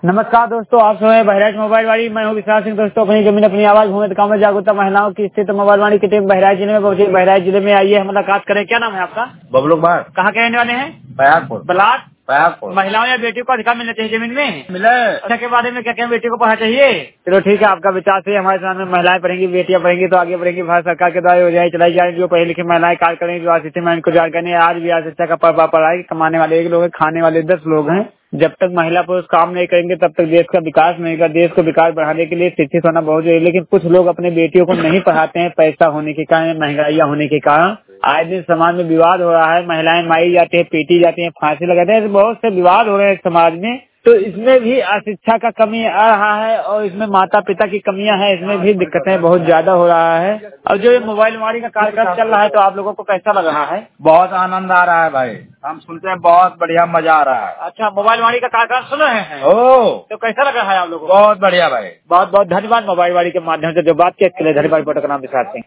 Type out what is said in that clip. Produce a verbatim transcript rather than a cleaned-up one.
नमस्कार दोस्तों, आप सुन बहराइच मोबाइल वाली। मैं हूँ विशाल सिंह। दोस्तों, अपनी जमीन अपनी आवाज भूमि काम में जागरूकता महिलाओं की स्थित मोबाइल वाली की टीम बहराइच जिले में पहुंची। बहराइच जिले में आइए, हम मुलाकात करें। क्या नाम है आपका? बबलू कुमार। कहाँ के रहने वाले हैं? बयारपुर। ब्लाक बयारपुर। महिलाओं या बेटियों को अधिकार मिलना चाहिए जमीन में? मिले। अच्छा, के बारे में क्या क्या बेटियों को पढ़ना चाहिए? चलो ठीक है, आपका विचार से हमारे समाज में महिलाएं पढ़ेंगी, बेटियां पढ़ेंगी तो आगे बढ़ेंगी। भारत सरकार के द्वारा योजनाएं चलाई जाएंगी। जो पढ़ी लिखी महिलाएं कार्य करेंगी, जो आशित में इनको जानकारी। आज भी आज शिक्षा का पढ़ाई कमाने वाले एक लोग हैं, खाने वाले दस लोग हैं। जब तक महिला पुरुष काम नहीं करेंगे तब तक देश का विकास नहीं होगा। देश को विकास बढ़ाने के लिए शिक्षित होना बहुत जरूरी है, लेकिन कुछ लोग अपने बेटियों को नहीं पढ़ाते हैं, पैसा होने के कारण, महंगाइयाँ होने के कारण। आए दिन समाज में विवाद हो रहा है, महिलाएं मारी जाती है, पीटी जाती है, फांसी लगाते हैं, बहुत से विवाद हो रहे हैं समाज में। तो इसमें भी अशिक्षा का कमी आ रहा है और इसमें माता पिता की कमियां हैं, इसमें भी दिक्कतें बहुत ज्यादा हो रहा है। और जो ये मोबाइल वाणी का कार्यक्रम चल रहा है, तो आप लोगों को कैसा लग रहा है? बहुत आनंद आ रहा है भाई, हम सुनते हैं, बहुत बढ़िया मजा आ रहा है। अच्छा, मोबाइल वाणी का कार्यक्रम सुन रहे हैं? ओ, तो कैसा लग रहा है आप लोगों को? बहुत बढ़िया भाई। बहुत बहुत धन्यवाद मोबाइल वाणी के माध्यम से जो बात की, इसके लिए धन्यवाद। रिपोर्टर का नाम विशाल सिंह।